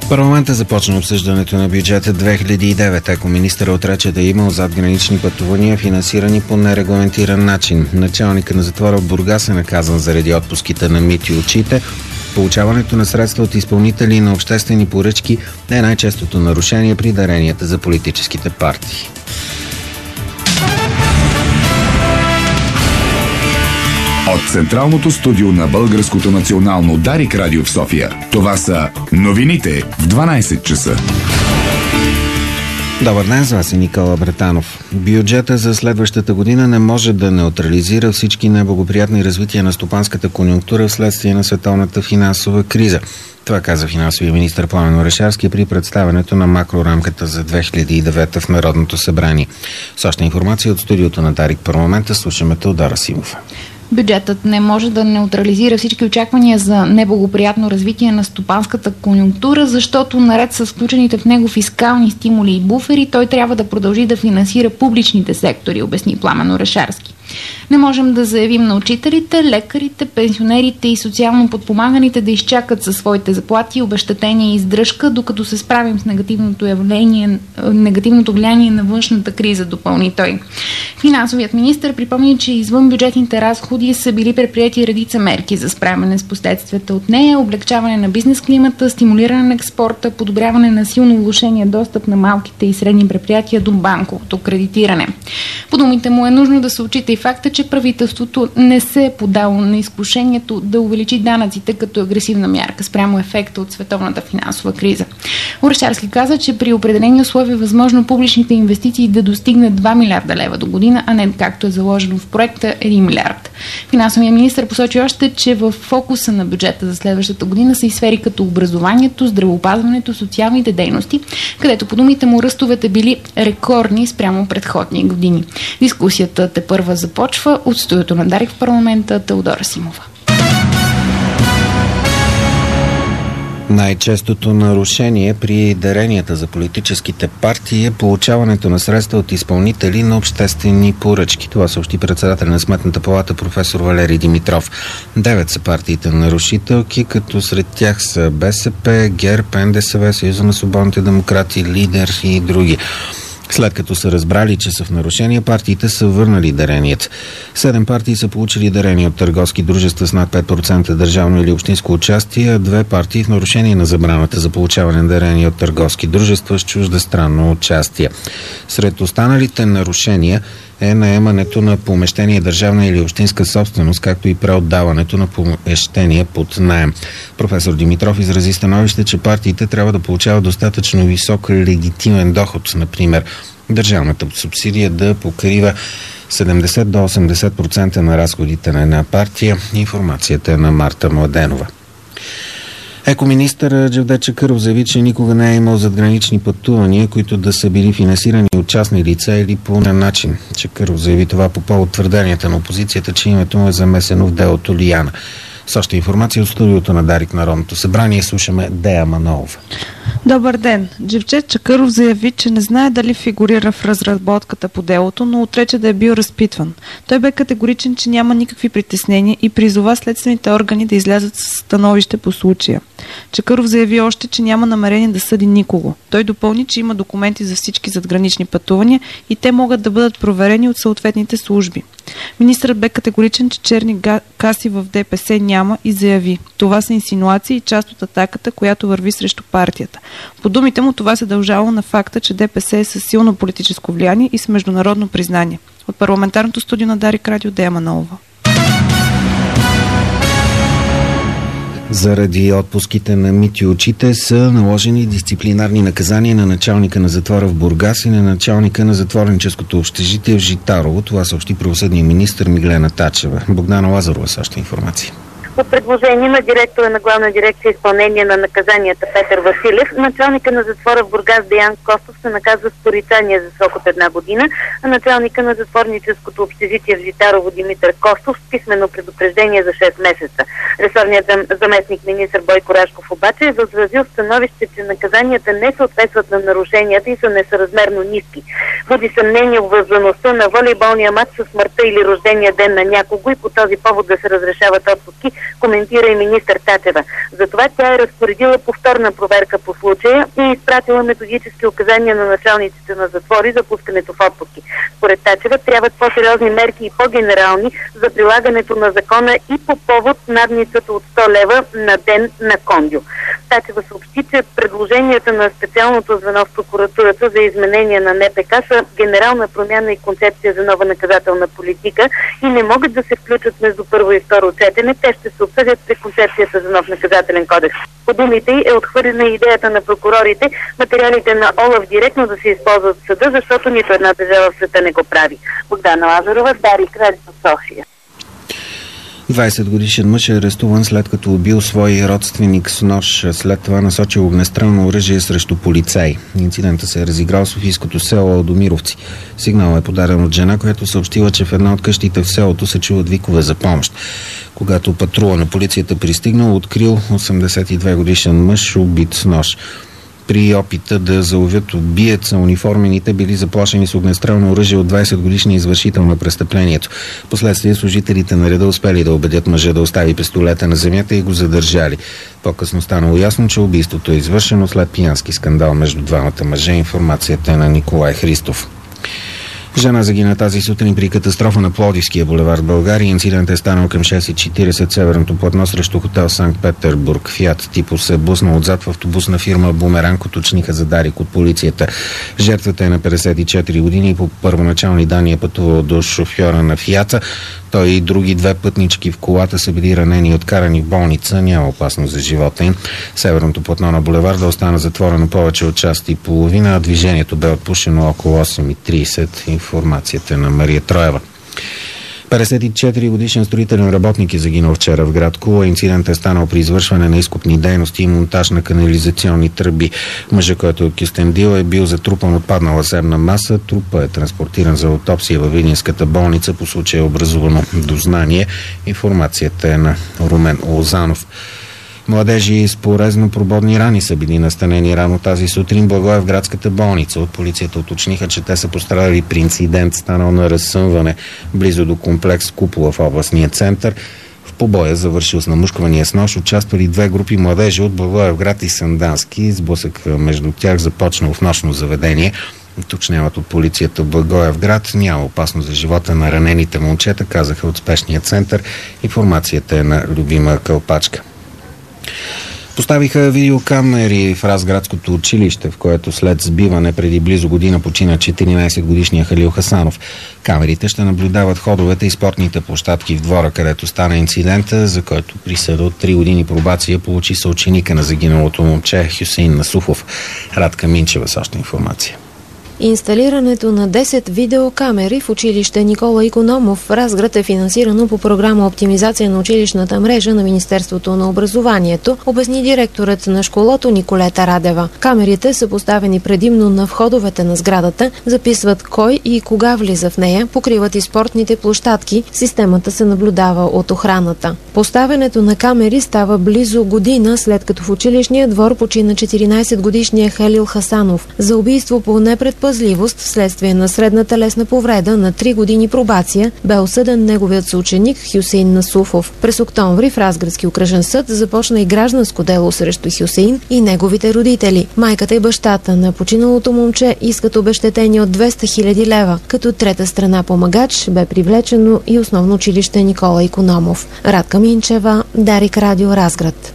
Парламентът започна обсъждането на бюджета 2009, ако министър отрече да е имал задгранични пътувания, финансирани по нерегламентиран начин. Началника на затвора в Бургас е наказан заради отпуските на Митьо Очите. Получаването на средства от изпълнители на обществени поръчки е най-честото нарушение при даренията за политическите партии. От Централното студио на Българското национално Дарик радио в София. Това са новините в 12 часа. Добър ден, с вас е Никола Братанов. Бюджета за следващата година не може да неутрализира всички неблагоприятни развития на стопанската конюнктура вследствие на световната финансова криза. Това каза финансовия министър Пламен Орешарски при представянето на макрорамката за 2009 в Народното събрание. С още информация от студиото на Дарик парламента слушаме Теодора Симов. Бюджетът не може да неутрализира всички очаквания за неблагоприятно развитие на стопанската конюнктура, защото наред с включените в него фискални стимули и буфери, той трябва да продължи да финансира публичните сектори, обясни Пламен Орешарски. Не можем да заявим на учителите, лекарите, пенсионерите и социално подпомаганите да изчакат със своите заплати, обезщетения и издръжка, докато се справим с негативното влияние на външната криза, допълни той. Финансовият министър припомни, че извън бюджетните разходи са били предприети редица мерки за справяне с последствията от нея, облегчаване на бизнес климата, стимулиране на експорта, подобряване на силно влошения достъп на малките и средни предприятия до банковото кредитиране. По думите му е нужно да се отчита и факта, че правителството не се е подало на изкушението да увеличи данъците като агресивна мярка спрямо ефекта от световната финансова криза. Орешарски каза, че при определени условия е възможно публичните инвестиции да достигнат 2 милиарда лева до година, а не както е заложено в проекта 1 милиард. Финансовият министър посочи още, че в фокуса на бюджета за следващата година са и сфери като образованието, здравеопазването, социалните дейности, където по думите му ръстовете били рекордни спрямо предходни години. Дискусията тепърва започва. От студиото на Дарик в парламента Теодора Симова. Най-честото нарушение при даренията за политическите партии е получаването на средства от изпълнители на обществени поръчки. Това съобщи председател на Сметната палата професор Валерий Димитров. 9 са партиите нарушителки, като сред тях са БСП, ГЕРБ, НДСВ, Съюза на свободните демократи, Лидер и други. След като са разбрали, че са в нарушение, партиите са върнали даренията. 7 партии са получили дарения от търговски дружества с над 5% държавно или общинско участие, а 2 партии в нарушение на забраната за получаване на дарения от търговски дружества с чуждестранно участие. Сред останалите нарушения е наемането на помещение държавна или общинска собственост, както и преотдаването на помещение под наем. Професор Димитров изрази становище, че партиите трябва да получават достатъчно висок легитимен доход. Например, държавната субсидия да покрива 70 до 80% на разходите на една партия. Информацията е на Марта Младенова. Екоминистър Джевдет Чакъров заяви, че никога не е имал задгранични пътувания, които да са били финансирани от частни лица или по начин. Чакъров заяви това по повод твърденията на опозицията, че името му е замесено в делото Лияна. С още информация от студиото на Дарик Народното събрание слушаме Дея Манолова. Добър ден! Джевдет Чакъров заяви, че не знае дали фигурира в разработката по делото, но отрече да е бил разпитван. Той бе категоричен, че няма никакви притеснения и призова следствените органи да излязат с становище по случая. Чакъров заяви още, че няма намерение да съди никого. Той допълни, че има документи за всички задгранични пътувания и те могат да бъдат проверени от съответните служби. Министърът бе категоричен, че черни каси в ДПС няма и заяви: това са инсинуации и част от атаката, която върви срещу партията. По думите му това се дължало на факта, че ДПС е със силно политическо влияние и с международно признание. От парламентарното студио на Дарик радио Дея Манолова. Заради отпуските на Митьо Очите са наложени дисциплинарни наказания на началника на затвора в Бургас и на началника на затворническото общежитие в Житарово. Това съобщи правосъдният министър Миглена Тачева. Богдана Лазарова с още информация. По предложение на директора на Главна дирекция изпълнение на наказанията Петър Василев, началника на затвора в Бургас Деян Костов се наказва с порицание за срок от 1 година, а началника на затворническото общежитие в Житарово Димитър Костов с писмено предупреждение за 6 месеца. Ресорният заместник министър Бойко Рашков обаче е възразил становище, че наказанията не съответстват на нарушенията и са несъразмерно ниски. Буди съмнение обвързаността на волейболния матч със смъртта или рождения ден на някого и по този повод да се разрешават отпуски коментира и министър Тачева. Затова тя е разпоредила повторна проверка по случая и изпратила методически указания на началниците на затвори за пускането в отпуски. Според Тачева трябват по-сериозни мерки и по-генерални за прилагането на закона и по повод надницата от 100 лева на ден на кондио. Тачева съобщи, че предложенията на специалното звено в прокуратурата за изменение на НПК са генерална промяна и концепция за нова наказателна политика и не могат да се включат между първо и второ четене. Те ще се обсъдят при концепцията за нов наказателен кодекс. По думите й е отхвърлена идеята на прокурорите материалите на ОЛАФ директно да се използват в съда, защото нито една държава в света не го прави. Богдана Лазарова, Дарик, Радио София. 20-годишен мъж е арестуван след като убил свой родственик с нож. След това насочил огнестрелно оръжие срещу полицаи. Инцидентът се е разиграл в софийското село Алдомировци. Сигнал е подаден от жена, която съобщила, че в една от къщите в селото се чуват викове за помощ. Когато патрула на полицията пристигнал, открил 82-годишен мъж убит с нож. При опита да заловят убиеца, униформените били заплашени с огнестрелно оръжие от 20-годишния извършител на престъплението. Последствие служителите на реда успели да убедят мъжа да остави пистолета на земята и го задържали. По-късно станало ясно, че убийството е извършено след пиянски скандал между двамата мъже. Информацията е на Николай Христов. Жена загина тази сутрин при катастрофа на Пловдивския булевард в България. Инцидент е станал към 6:40 северното платно срещу хотел Санкт-Петербург. Фиат Типо се буснал отзад в автобусна фирма Бумеранг, уточниха за Дарик от полицията. Жертвата е на 54 години и по първоначални данни е пътувал до шофьора на Фиата. Той и други две пътнички в колата са били ранени и откарани в болница. Няма опасност за живота им. Северното платно на булеварда остана затворено повече от час и половина, а движението бе отпушено около 8:30. Информацията на Мария Троева. 54 годишен строителен работник е загинал вчера в град Кула. Инцидент е станал при извършване на изкопни дейности и монтаж на канализационни тръби. Мъжът, който е от Кюстендил, е бил затрупан от паднала земна маса. Трупът е транспортиран за аутопсия във Видинската болница. По случая е образувано дознание. Информацията е на Румен Лозанов. Младежи с порезно-прободни рани са били настанени рано тази сутрин в Благоевградската болница. От полицията уточниха, че те са пострадали при инцидент, станал на разсъмване близо до комплекс Купола в областния център. В побоя, завършил с намушквания с нож, участвали две групи младежи от Благоевград и Сандански. Сблъсък между тях започнал в нощно заведение. Уточняват от полицията в Благоевград. Няма опасност за живота на ранените момчета, казаха от спешния център. Информацията е на Любима Кълпачка. Поставиха видеокамери в Разградското училище, в което след сбиване преди близо година почина 14-годишния Халил Хасанов. Камерите ще наблюдават ходовете и спортните площадки в двора, където стана инцидента, за който присъда от 3 години пробация получи съученика на загиналото момче Хюсейн Насуфов. Радка Минчева с още информация. Инсталирането на 10 видеокамери в училище Никола Икономов в Разград е финансирано по програма Оптимизация на училищната мрежа на Министерството на образованието, обясни директорът на школото Николета Радева. Камерите са поставени предимно на входовете на сградата, записват кой и кога влиза в нея, покриват и спортните площадки, системата се наблюдава от охраната. Поставянето на камери става близо година след като в училищния двор почина 14-годишния Халил Хасанов за убийство по непредпазливост вследствие на средна телесна повреда на 3 години пробация бе осъден неговият съученик Хюсейн Насуфов. През октомври в Разградски окръжен съд започна и гражданско дело срещу Хюсейн и неговите родители. Майката и бащата на починалото момче искат обезщетение от 200 000 лева. Като трета страна помагач бе привлечено и основно училище Никола Икономов. Радка Минчева, Дарик Радио Разград.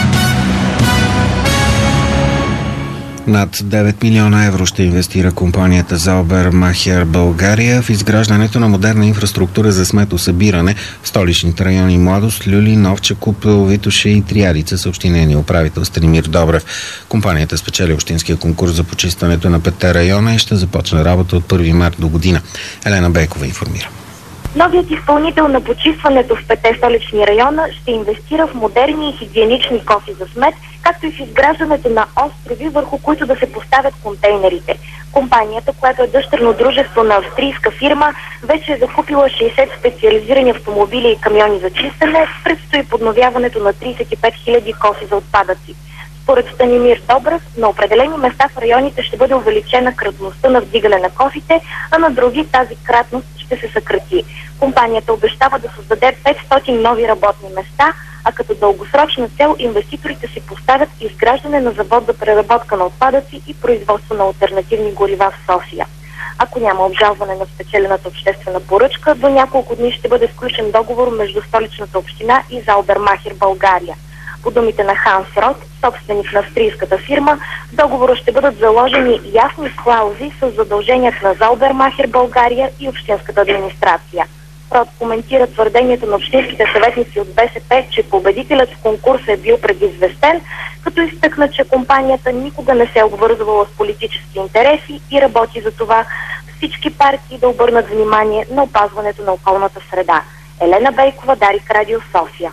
Над 9 милиона евро ще инвестира компанията Залбер Махер България в изграждането на модерна инфраструктура за сметосъбиране в столичните райони Младост, Люлин, Овча купел, Витоша и Триадица, съобщи нейният управител Станимир Добрев. Компанията спечели общинския конкурс за почистването на 5 района и ще започне работа от 1 март до година. Елена Бейкова информира. Новият изпълнител на почистването в 5 столични района ще инвестира в модерни и хигиенични кофи за смет, както и в изграждането на острови, върху които да се поставят контейнерите. Компанията, която е дъщерно дружество на австрийска фирма, вече е закупила 60 специализирани автомобили и камиони за чистене. Предстои подновяването на 35 000 кофи за отпадъци. Според Станимир Добрев, на определени места в районите ще бъде увеличена кратността на вдигане на кофите, а на други тази кратност ще се съкрати. Компанията обещава да създаде 500 нови работни места, а като дългосрочна цел инвеститорите си поставят изграждане на завод за преработка на отпадъци и производство на алтернативни горива в София. Ако няма обжалване на спечелената обществена поръчка, до няколко дни ще бъде сключен договор между Столичната община и Залбермахер България. По думите на Ханс Рот, собственик на австрийската фирма, в договора ще бъдат заложени ясни клаузи с задълженията на Залбермахер България и общинската администрация. Рот коментира твърдението на общинските съветници от БСП, че победителят в конкурса е бил предизвестен, като изтъкна, че компанията никога не се е обвързвала с политически интереси и работи за това всички партии да обърнат внимание на опазването на околната среда. Елена Бейкова, Дарик Радио, София.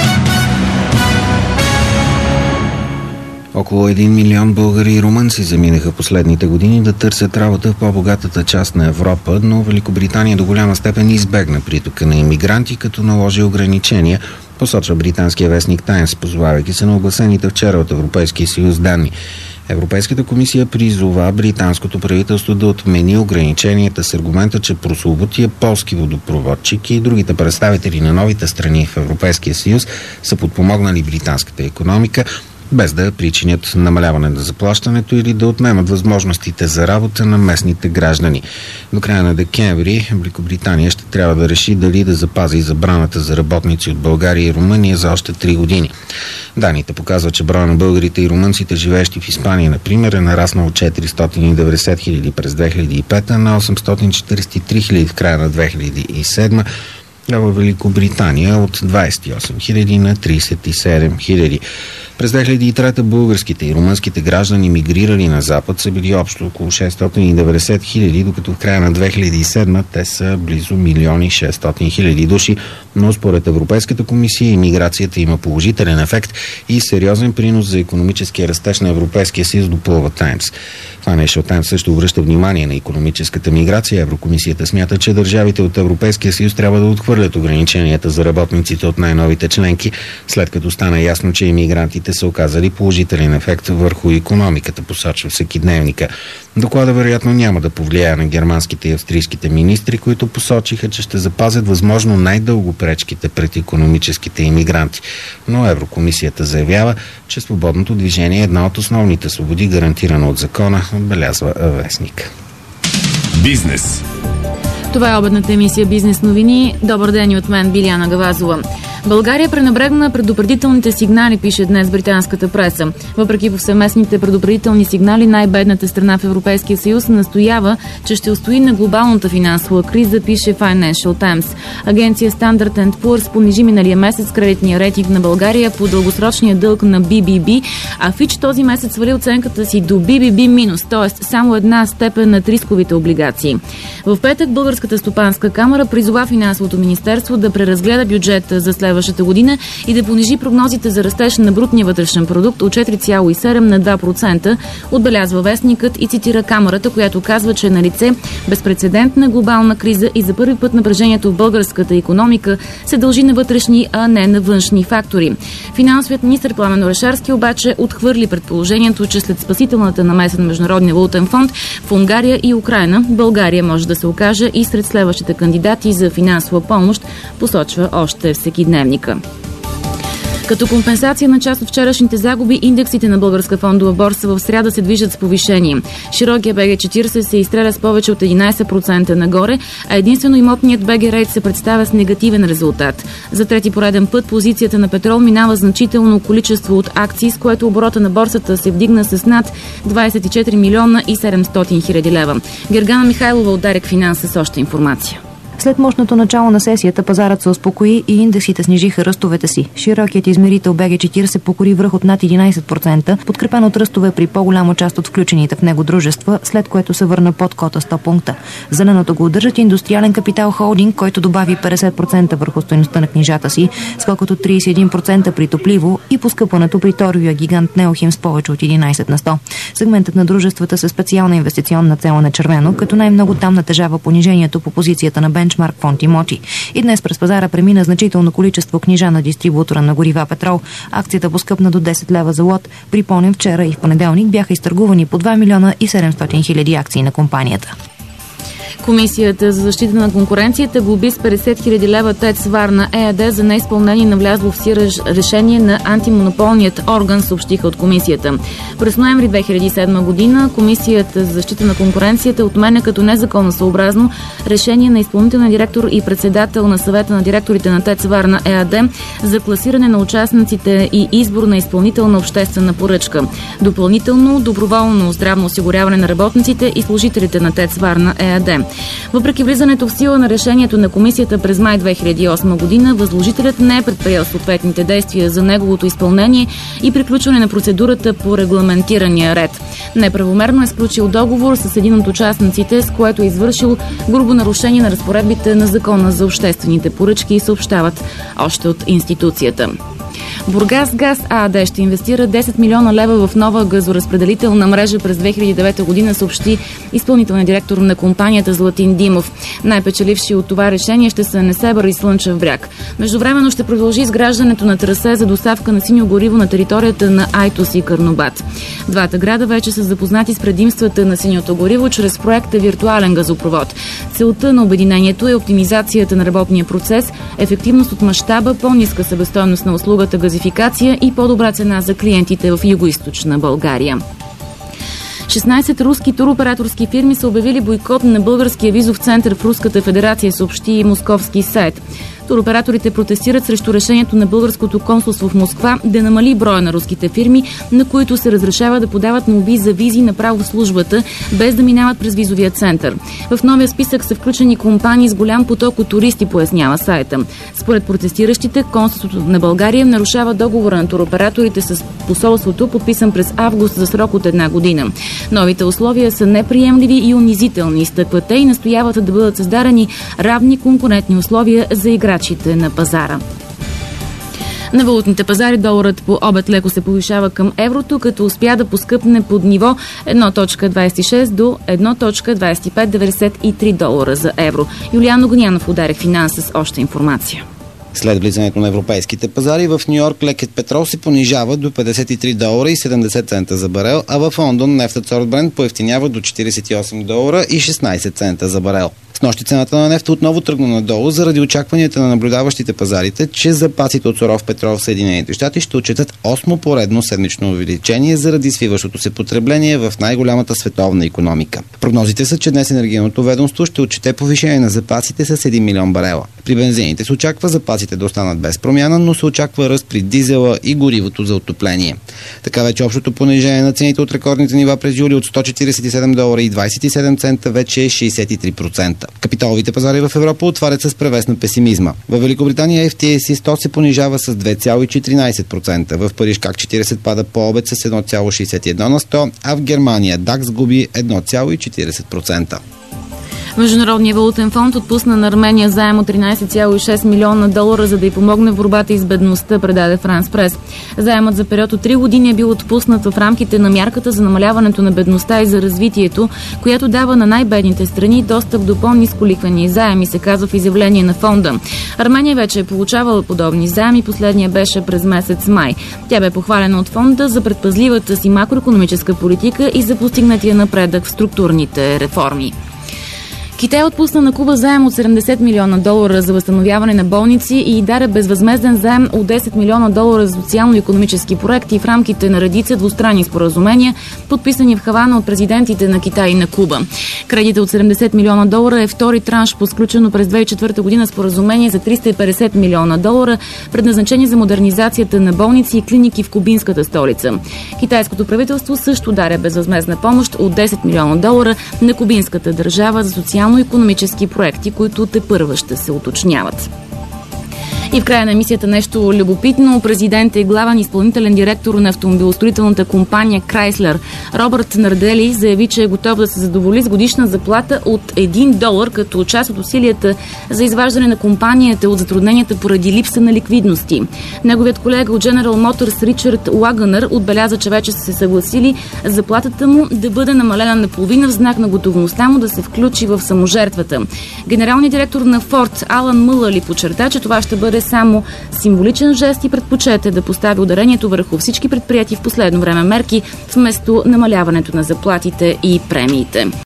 Около 1 милион българи и румънци заминаха последните години да търсят работа в по-богатата част на Европа, но Великобритания до голяма степен избегна притока на имигранти, като наложи ограничения, посочва британския вестник Таймс, позовавайки се на огласените вчера от Европейския съюз данни. Европейската комисия призова британското правителство да отмени ограниченията с аргумента, че прословутия полски водопроводчик и другите представители на новите страни в Европейския съюз са подпомогнали британската икономика, без да причинят намаляване на заплащането или да отнемат възможностите за работа на местните граждани. До края на декември Великобритания ще трябва да реши дали да запази забраната за работници от България и Румъния за още 3 години. Данните показват, че броя на българите и румънците, живеещи в Испания, например, е нараснал от 490 хиляди през 2005 на 843 хиляди в края на 2007, а в Великобритания от 28 хиляди на 37 хиляди. През 2003 българските и румънските граждани мигрирали на Запад са били общо около 690 хиляди, докато в края на 2007 те са близо 1 600 хиляди души, но според Европейската комисия имиграцията има положителен ефект и сериозен принос за икономическия растеж на Европейския съюз, допълва Таймс. Financial Times също обръща внимание на икономическата миграция. Еврокомисията смята, че държавите от Европейския съюз трябва да отхвърлят ограниченията за работниците от най-новите членки, след като стана ясно, че имигрантите са оказали положителен ефект върху икономиката, посочва Всекидневника. Доклада вероятно няма да повлияе на германските и австрийските министри, които посочиха, че ще запазят възможно най-дълго пречките пред икономическите имигранти. Но Еврокомисията заявява, че свободното движение е една от основните свободи, гарантирана от закона, отбелязва вестник. Бизнес. Това е обедната емисия Бизнес новини. Добър ден и от мен, Биляна Гавазова. България пренебрегна предупредителните сигнали, пише днес британската преса. Въпреки повсеместните предупредителни сигнали, най-бедната страна в Европейския съюз настоява, че ще устои на глобалната финансова криза, пише Financial Times. Агенция Standard & Poor's понижи миналия месец кредитния рейтинг на България по дългосрочния дълг на BBB, а Fitch този месец свали оценката си до BBB-, т.е. само една степен над рисковите облигации. В петък Българската стопанска камара призова Финансовото министерство да преразгледа бюджета за следващата година и да понижи прогнозите за растеж на брутния вътрешен продукт от 4,7 на 2%, отбелязва вестникът и цитира камарата, която казва, че е налице безпрецедентна глобална криза и за първи път напрежението в българската икономика се дължи на вътрешни, а не на външни фактори. Финансовият министър Пламен Орешарски обаче отхвърли предположението, че след спасителната намеса на Международния валутен фонд в Унгария и Украйна, България може да се окаже и сред следващите кандидати за финансова помощ, посочва още Всекидневника. Като компенсация на част от вчерашните загуби, индексите на Българска фондова борса в сряда се движат с повишение. Широкия БГ40 се изстреля с повече от 11% нагоре, а единствено имотният БГ Рейт се представя с негативен резултат. За трети пореден път позицията на Петрол минава значително количество от акции, с което оборота на борсата се вдигна с над 24 милиона и 700 хиляди лева. Гергана Михайлова от Дарик Финанс с още информация. След мощното начало на сесията пазарът се успокои и индексите снижиха ръстовете си. Широкият измерител БГ40 покори връх от над 11%, подкрепен от ръстове при по-голяма част от включените в него дружества, след което се върна под кота 100 пункта. Зеленото го удържат Индустриален капитал холдинг, който добави 50% върху стойността на книжата си, скокът от 31% при топливо и поскъпването при торговия гигант Неохим с повече от 11 на 100. Сегментът на дружествата със специална инвестиционна цел на червено, като най-много там натежава понижението по позицията на бенчмарк фонд имоти. И днес през пазара премина значително количество книжа на дистрибутора на горива Петрол. Акцията поскъпна до 10 лева за лот. Припомням, вчера и в понеделник бяха изтъргувани по 2 милиона и 700 хиляди акции на компанията. Комисията за защита на конкуренцията глоби с 50 000 лева ТЕЦ Варна ЕАД за неизпълнение на влязло в сила решение на антимонополният орган, съобщиха от комисията. През ноември 2007 година Комисията за защита на конкуренцията отменя като незаконосъобразно решение на изпълнителния директор и председател на съвета на директорите на ТЕЦ Варна ЕАД за класиране на участниците и избор на изпълнител на обществена поръчка. Допълнително доброволно здравно осигуряване на работниците и служителите на ТЕЦ Варна ЕАД. Въпреки влизането в сила на решението на комисията през май 2008 година, възложителят не е предприел съответните действия за неговото изпълнение и приключване на процедурата по регламентирания ред. Неправомерно е сключил договор с един от участниците, с което е извършил грубо нарушение на разпоредбите на Закона за обществените поръчки и съобщават още от институцията. Бургасгаз АД ще инвестира 10 милиона лева в нова газоразпределителна мрежа през 2009 година, съобщи изпълнителният директор на компанията Златин Димов. Най-печеливши от това решение ще са Несебър и Слънчев бряг. Междувременно ще продължи изграждането на трасе за доставка на синьо гориво на територията на Айтос и Карнобат. Двата града вече са запознати с предимствата на синьото гориво чрез проекта Виртуален газопровод. Целта на обединението е оптимизацията на работния процес, ефективност от мащаба, по-ниска себестойност на услугата газификация и по-добра цена за клиентите в югоизточна България. 16 руски туроператорски фирми са обявили бойкот на българския визов център в Руската федерация, съобщи московски сайт. Туроператорите протестират срещу решението на българското консулство в Москва да намали броя на руските фирми, на които се разрешава да подават молби за визи направо в службата, без да минават през визовия център. В новия списък са включени компании с голям поток от туристи, пояснява сайта. Според протестиращите, консулството на България нарушава договора на туроператорите с посолството, подписан през август за срок от 1 година. Новите условия са неприемливи и унизителни, изтъкват те и настояват да бъдат създадени равни конкурентни условия за играчите на пазара. На валутните пазари доларът по обед леко се повишава към еврото, като успя да поскъпне под ниво 1.26 до 1.2593 долара за евро. Юлиан Огнянов удари финанса с още информация. След влизането на европейските пазари, в Нью-Йорк лекият петрол се понижава до 53 долара и 70 цента за барел, а в Лондон нефтът сорт Брент поевтинява до 48 долара и 16 цента за барел. С нощи цената на нефта отново тръгна надолу заради очакванията на наблюдаващите пазарите, че запасите от суров петрол в Съединените щати ще отчетат 8 поредно седмично увеличение заради свиващото се потребление в най-голямата световна икономика. Прогнозите са, че днес енергийното ведомство ще отчете повишение на запасите с 1 милион барела. При бензините се очаква запасите да останат без промяна, но се очаква ръст при дизела и горивото за отопление. Така вече общото понижение на цените от рекордните нива през юли от 147 долара и 27 цента вече е 63%. Капиталовите пазари в Европа отварят с превес на песимизма. В Великобритания FTSE 100 се понижава с 2,14%. В Париж КАК 40 пада по обед с 1,61 на 100, а в Германия DAX губи 1,40%. Международният валутен фонд отпусна на Армения заем от 13,6 милиона долара, за да й помогне в борбата и с бедността, предаде Франс Прес. Заемът за период от 3 години е бил отпуснат в рамките на мярката за намаляването на бедността и за развитието, която дава на най-бедните страни достъп до по-ниско лихвени заеми, се казва в изявление на фонда. Армения вече е получавала подобни заеми, последния беше през месец май. Тя бе похвалена от фонда за предпазливата си макроекономическа политика и за постигнатия напредък в структурните реформи. Китай отпусна на Куба заем от 70 милиона долара за възстановяване на болници и даде безвъзмезден заем от 10 милиона долара за социално-икономически проекти в рамките на редица двустранни споразумения, подписани в Хавана от президентите на Китай и на Куба. Кредитът от 70 милиона долара е втори транш по сключено през 2004 година споразумение за 350 милиона долара, предназначени за модернизацията на болници и клиники в кубинската столица. Китайското правителство също даде безвъзмездна помощ от 10 милиона долара на кубинската държава за социално-икономически проекти, които тепърва ще се уточняват. И в края на емисията нещо любопитно. Президент и главен изпълнителен директор на автомобилостроителната компания Крайслер Робърт Нардели заяви, че е готов да се задоволи с годишна заплата от $1, като част от усилията за изваждане на компанията от затрудненията поради липса на ликвидности. Неговият колега от General Motors Ричард Лагънър отбеляза, че вече са се съгласили заплатата му да бъде намалена наполовина в знак на готовността му да се включи в саможертвата. Генералният директор на Форд Алан Мълъли подчерта, че това ще бъде само символичен жест и предпочете да постави ударението върху всички предприятия в последно време мерки, вместо намаляването на заплатите и премиите.